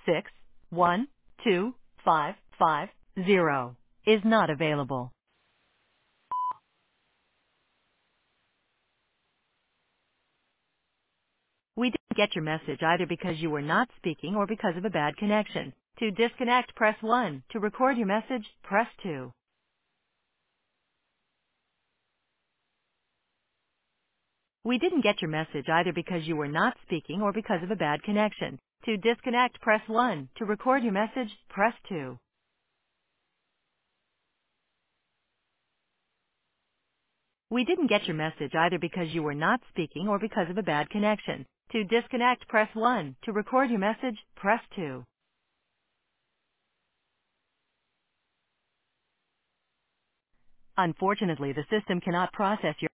612-550 is not available. We didn't get your message either because you were not speaking or because of a bad connection. To disconnect, press 1. To record your message, press 2. We didn't get your message either because you were not speaking or because of a bad connection. To disconnect, press 1. To record your message, press 2. We didn't get your message either because you were not speaking or because of a bad connection. To disconnect, press 1. To record your message, press 2. Unfortunately, the system cannot process your